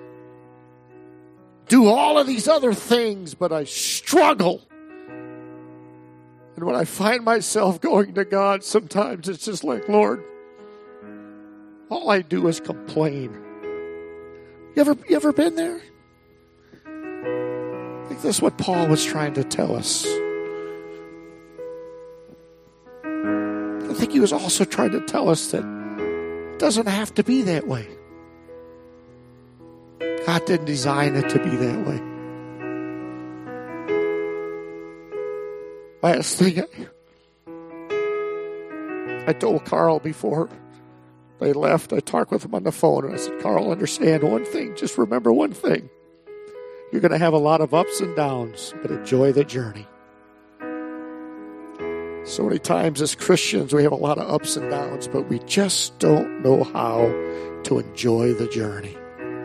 do all of these other things, but I struggle. And when I find myself going to God, sometimes it's just like, Lord, all I do is complain. You ever, you ever been there? I think that's what Paul was trying to tell us. I think he was also trying to tell us that it doesn't have to be that way. God didn't design it to be that way. Last thing I, I told Carl before they left, I talked with him on the phone, and I said, Carl, understand one thing. Just remember one thing. You're going to have a lot of ups and downs, but enjoy the journey. So many times as Christians, we have a lot of ups and downs, but we just don't know how to enjoy the journey.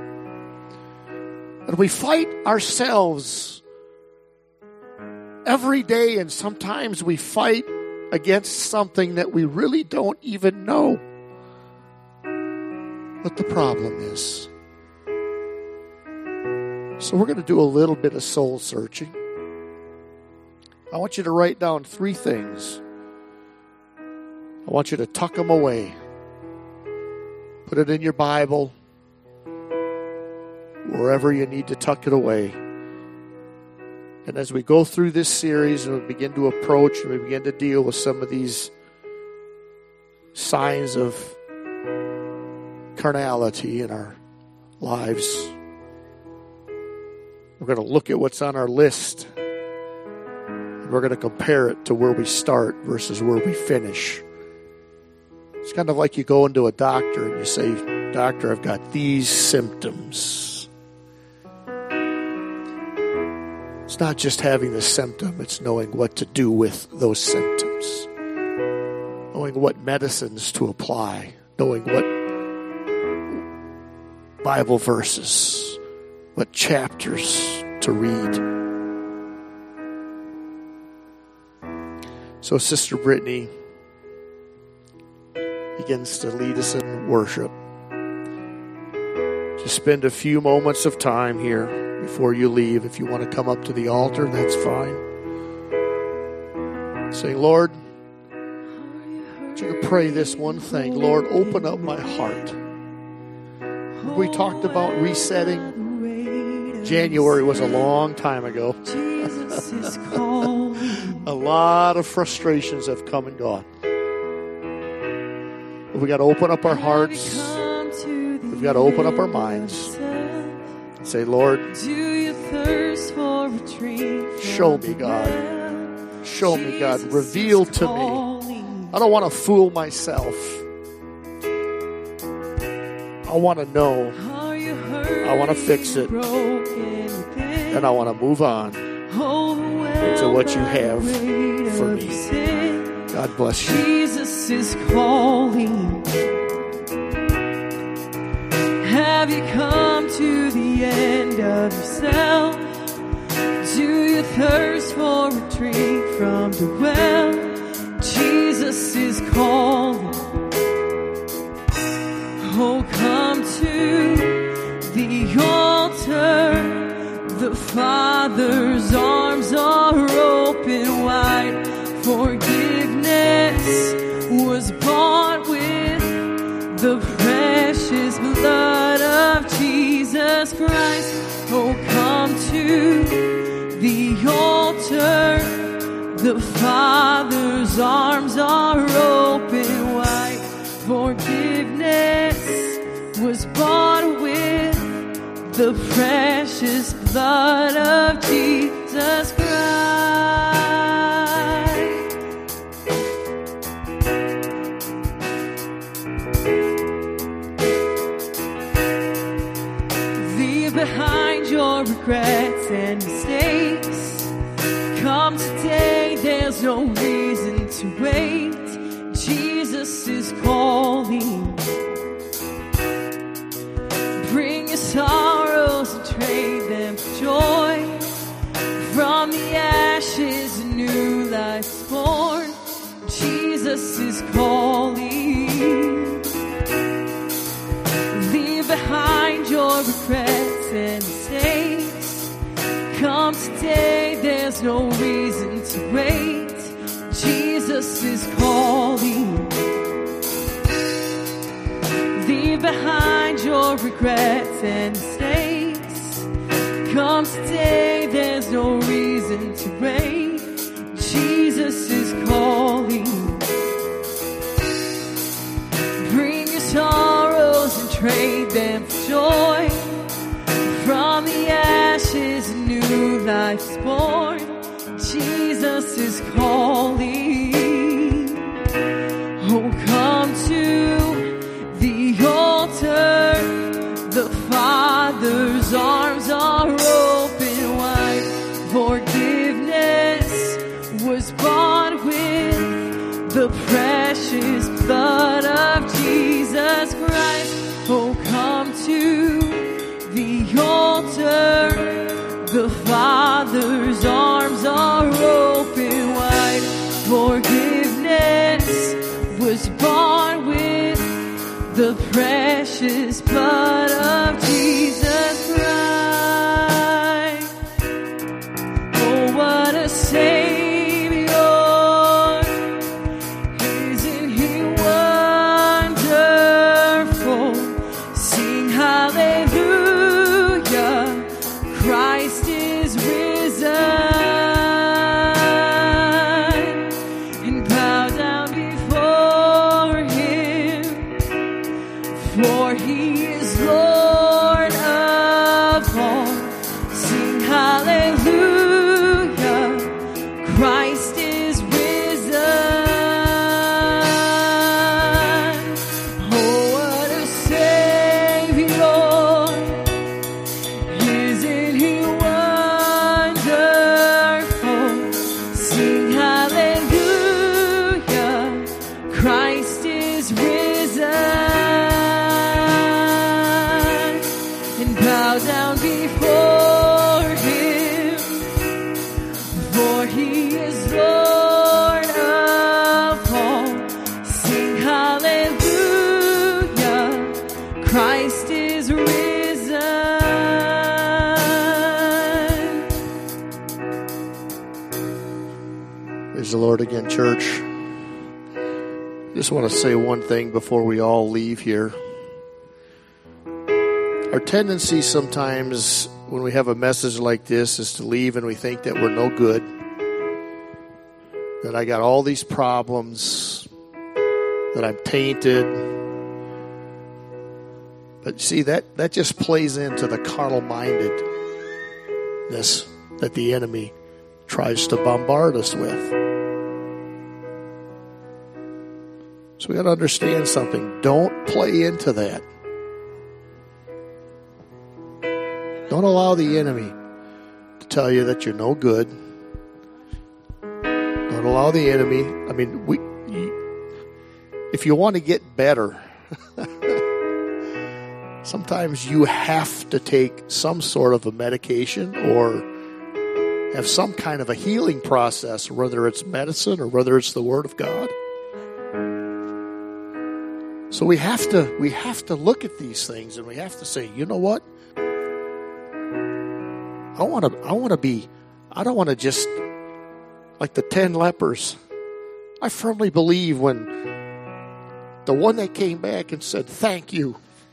And we fight ourselves every day, and sometimes we fight against something that we really don't even know what the problem is. So we're going to do a little bit of soul searching. I want you to write down three things I want you to tuck them away. Put it in your Bible, wherever you need to tuck it away. And as we go through this series and we begin to approach and we begin to deal with some of these signs of carnality in our lives, we're going to look at what's on our list. And we're going to compare it to where we start versus where we finish. It's kind of like you go into a doctor and you say, "Doctor, I've got these symptoms." It's not just having the symptom, it's knowing what to do with those symptoms. Knowing what medicines to apply. Knowing what Bible verses, what chapters to read. So Sister Brittany begins to lead us in worship. Just spend a few moments of time here before you leave. If you want to come up to the altar, that's fine. Say, "Lord, I want you to pray this one thing. Lord, open up my heart." We talked about resetting. January was a long time ago. A lot of frustrations have come and gone. We got to open up our hearts. We've got to open up our minds. And say, "Lord, show me, God. Show me, God. Reveal to me. I don't want to fool myself. I want to know. I want to fix it. And I want to move on into what you have for me." God bless you. Jesus is calling. Have you come to the end of yourself? Do you thirst for a drink from the well? Jesus is calling. Oh, come to the altar. The Father's arms are open wide. Forgiveness was bought with the precious blood of Jesus Christ. Oh, come to the altar. The Father's arms are open wide. Forgiveness was bought with the precious blood of Jesus Christ. Leave behind your regrets and mistakes. Come today, there's no reason to wait. Jesus is calling. Bring your sorrows and trade them for joy. From the ashes, a new life's born. Jesus is calling. Leave behind your regrets and mistakes. Come today, there's no reason to wait. Jesus is calling. Leave behind your regrets and mistakes. Come today, there's no reason to wait. Jesus is calling. Bring your sorrows and trade them for joy. From the ashes, a new life's born. Jesus is calling. Oh, come to the altar. The Father's arms are open wide. Forgiveness was bought with the precious blood of Jesus Christ. Oh, come to the altar. The Father's arms are open wide. Forgiveness was bought with the precious blood of Jesus Christ. Oh, what a Savior. Isn't He Praise the Lord again, church. I just want to say one thing before we all leave here. Our tendency sometimes when we have a message like this is to leave and we think that we're no good, that I got all these problems, that I'm tainted. But see, that, that just plays into the carnal-mindedness that the enemy tries to bombard us with. So we got to understand something. Don't play into that. Don't allow the enemy to tell you that you're no good. Don't allow the enemy. I mean, we. If you want to get better, sometimes you have to take some sort of a medication or have some kind of a healing process, whether it's medicine or whether it's the Word of God. So we have to we have to look at these things and we have to say, you know what? I want to I want to be I don't want to just like the ten lepers. I firmly believe when the one that came back and said, "Thank you,"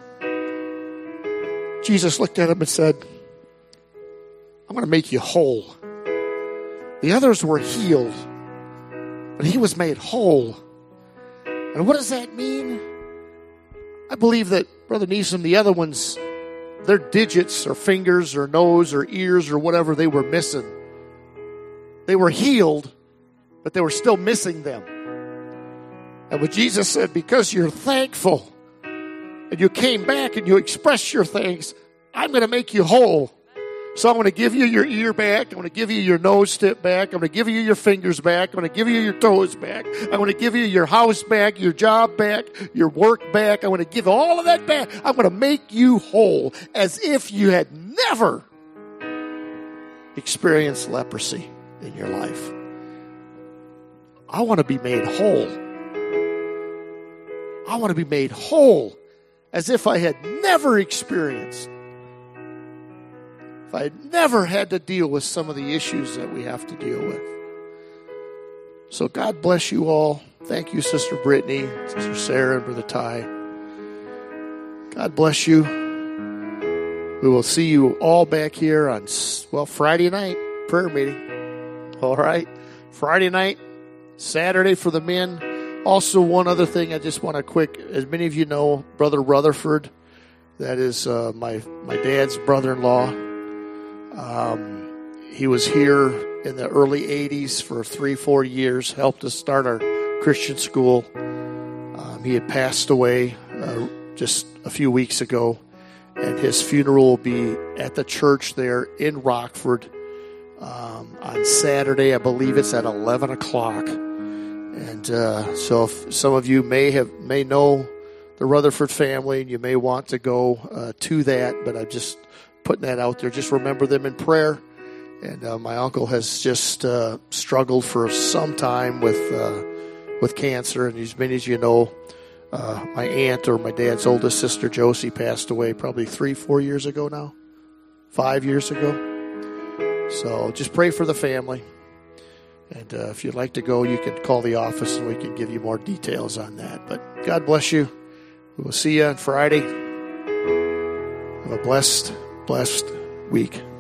Jesus looked at him and said, "I'm going to make you whole." The others were healed, but he was made whole. And what does that mean? I believe that, Brother Neeson, the other ones, their digits or fingers or nose or ears or whatever they were missing, they were healed, but they were still missing them. And what Jesus said, because you're thankful and you came back and you expressed your thanks, I'm going to make you whole. So I'm going to give you your ear back. I'm going to give you your nose tip back. I'm going to give you your fingers back. I'm going to give you your toes back. I'm going to give you your house back, your job back, your work back. I'm going to give all of that back. I'm going to make you whole as if you had never experienced leprosy in your life. I want to be made whole. I want to be made whole as if I had never experienced. If I had never had to deal with some of the issues that we have to deal with. So God bless you all. Thank you, Sister Brittany, Sister Sarah, and Brother Ty. God bless you. We will see you all back here on, well, Friday night, prayer meeting. All right? Friday night, Saturday for the men. Also, one other thing I just want to quick, as many of you know, Brother Rutherford, that is uh, my, my dad's brother-in-law. Um, he was here in the early eighties for three, four years, helped us start our Christian school. Um, he had passed away uh, just a few weeks ago, and his funeral will be at the church there in Rockford um, on Saturday. I believe it's at eleven o'clock. And uh, so if some of you may have may know the Rutherford family, and you may want to go uh, to that, but I just putting that out there. Just remember them in prayer. And uh, my uncle has just uh, struggled for some time with uh, with cancer. And as many as you know, uh, my aunt or my dad's oldest sister, Josie, passed away probably three, four years ago now. Five years ago. So just pray for the family. And uh, if you'd like to go, you can call the office and we can give you more details on that. But God bless you. We will see you on Friday. Have a blessed blessed week.